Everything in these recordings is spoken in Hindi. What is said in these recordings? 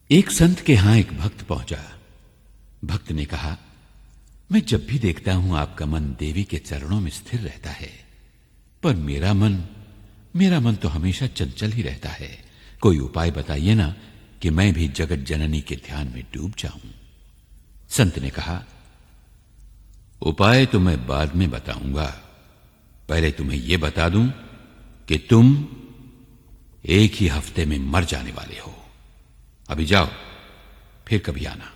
एक संत के यहां एक भक्त पहुंचा। भक्त ने कहा, मैं जब भी देखता हूं आपका मन देवी के चरणों में स्थिर रहता है, पर मेरा मन तो हमेशा चंचल ही रहता है। कोई उपाय बताइए ना कि मैं भी जगत जननी के ध्यान में डूब जाऊं। संत ने कहा, उपाय तो मैं बाद में बताऊंगा, पहले तुम्हें यह बता दूं कि तुम एक ही हफ्ते में मर जाने वाले हो। अभी जाओ, फिर कभी आना।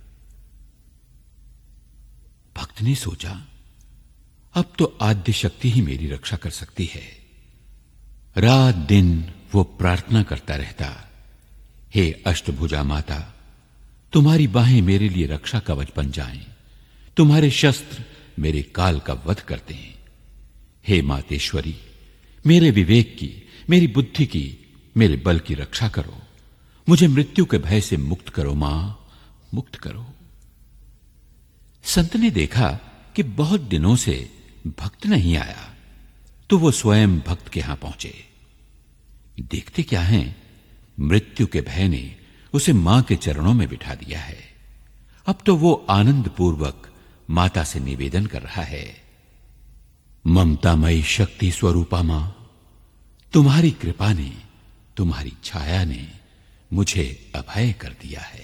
भक्त ने सोचा, अब तो आद्य शक्ति ही मेरी रक्षा कर सकती है। रात दिन वो प्रार्थना करता रहता, हे अष्टभुजा माता, तुम्हारी बाहें मेरे लिए रक्षा कवच बन जाएं, तुम्हारे शस्त्र मेरे काल का वध करते हैं। हे मातेश्वरी, मेरे विवेक की, मेरी बुद्धि की, मेरे बल की रक्षा करो। मुझे मृत्यु के भय से मुक्त करो मां, मुक्त करो। संत ने देखा कि बहुत दिनों से भक्त नहीं आया, तो वो स्वयं भक्त के यहां पहुंचे। देखते क्या है, मृत्यु के भय ने उसे मां के चरणों में बिठा दिया है। अब तो वो आनंद पूर्वक माता से निवेदन कर रहा है, ममतामयी शक्ति स्वरूपा मां, तुम्हारी कृपा ने, तुम्हारी छाया ने मुझे अभय कर दिया है।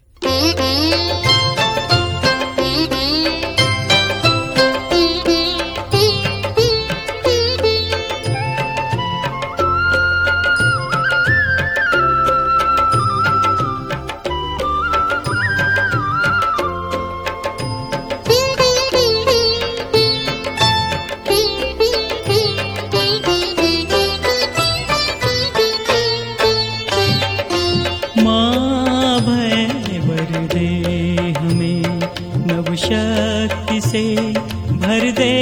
शक्ति से भर दे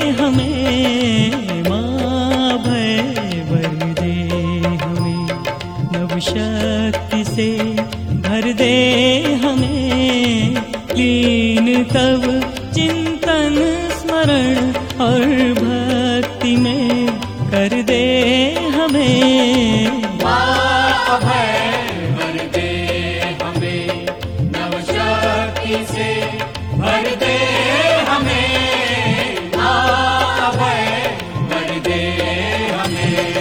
हमें, माँ भय भर दे हमें, नव शक्ति से भर दे हमें। लीन तब चिंतन स्मरण और भक्ति में कर दे हमें, माँ भय भर दे हमें, नव शक्ति से भर दे हमें, मां भय भर दे हमें।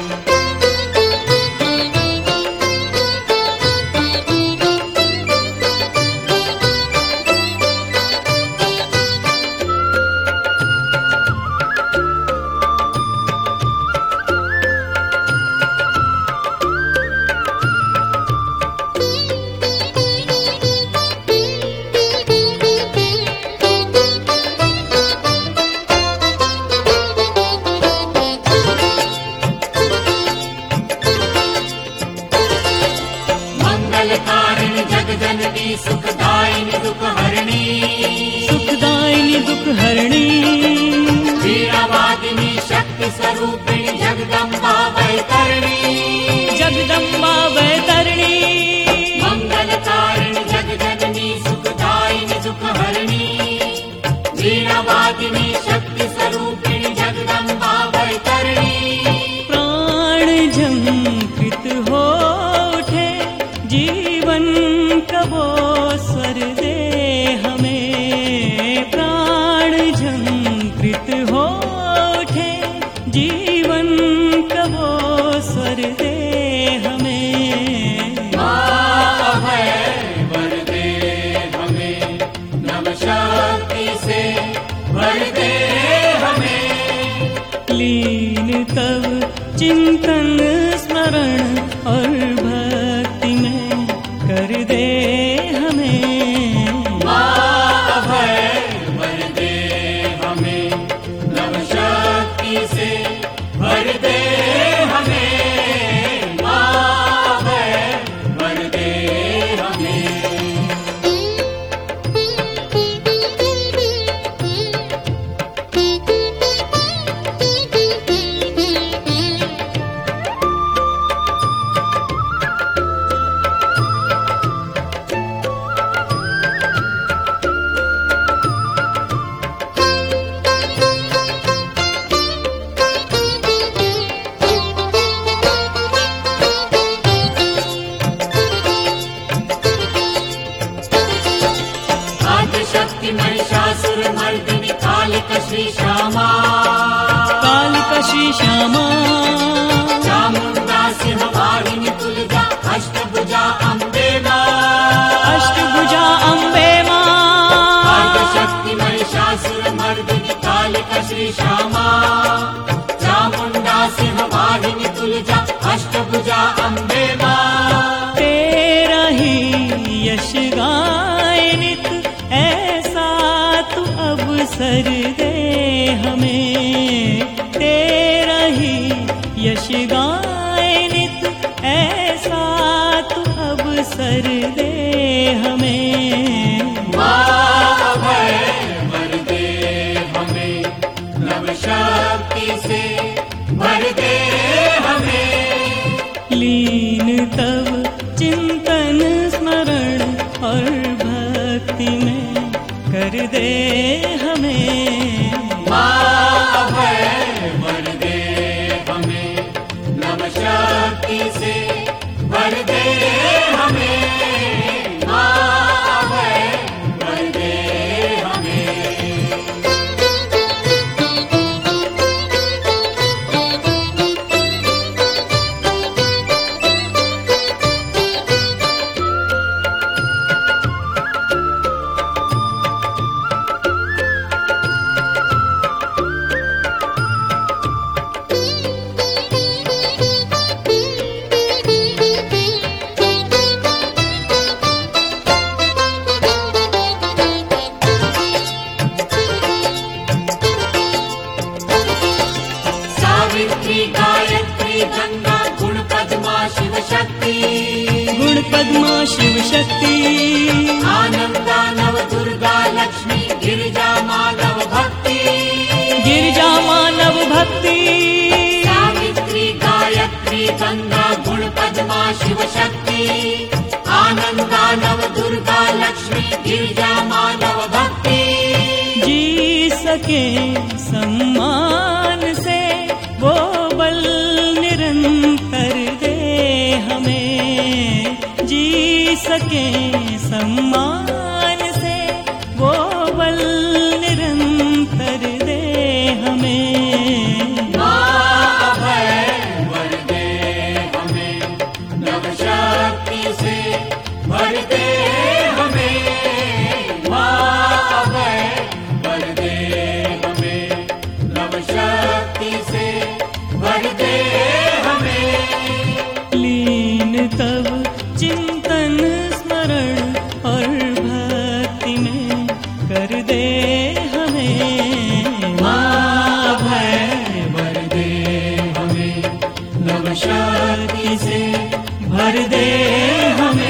जगजननी सुखदायिनी दुख हरणी, सुखदायिनी दुख हरणी, वीणावादिनी शक्ति स्वरूपिणी जगदम्बा वैतरणी, जगदम्बा वैतरणी, मंगलकारिणी जगजननी सुखदायिनी दुख हरणी, वीणावादिनी शक्ति स्वरूपिणी जगदम्बा वैतरणी। प्राण झंकृत हो उठे जीवन कबो स्वर दे हमें, प्राण झंकृत हो उठे जीवन कबो स्वर दे हमें, मां भय भर दे हमें, नव शक्ति से भर दे हमें। लीन तब चिंतन स्मरण और भक्ति में कर दे हमें, मां भय भर दे हमें, नव शक्ति से भर दे हमें, मां भय भर दे हमें। श्री श्यामा, कालिका श्री श्यामा, चामुंडा सिंहवाहिनी तुलजा अष्टभुजा अम्बे मां, अष्टभुजा अम्बे मां, शक्ति महिषासुर मर्दिनी कालिका श्री श्यामा, चामुंडा सिंहवाहिनी तुलजा अष्टभुजा अम्बे मां। तेरा ही यश गाए नित, ऐसा तू अवसर दे हमें। तेरा ही यश गाए नित, ऐसा तू अवसर दे हमें। माँ भय वर दे हमें, नव शक्ति से भर दे हमें। लीन तव चिंतन स्मरण और भक्ति में कर दे हमें। माँ भय वर दे हमें, नव शक्ति से भर दे हमें। माँ भय वर दे हमें। सावित्री गायत्री गंगा गुण पद्मा शिव शक्ति, गुण पद्मा शिव शक्ति, आनंदा नव दुर्गा लक्ष्मी गिरिजा मानव भक्ति, गिरिजा मानव भक्ति। सावित्री गायत्री गंगा गुण पद्मा शिव शक्ति, आनंदा नव दुर्गा लक्ष्मी गिरिजा मानव भक्ति। जी सके सम्मान से वो बल निरंतर दे हमें। जी सके सम्मान से वो बल निरंतर दे हमें। माँ भय वर दे हमें, नव शक्ति से भर दे हमें। माँ भय वर दे हमें, नव शक्ति से भर दे हमें। लीन तव चिंतन स्मरण और भक्ति में कर दे हमें। माँ भय वर दे हमें, नव शक्ति से भर दे हमें।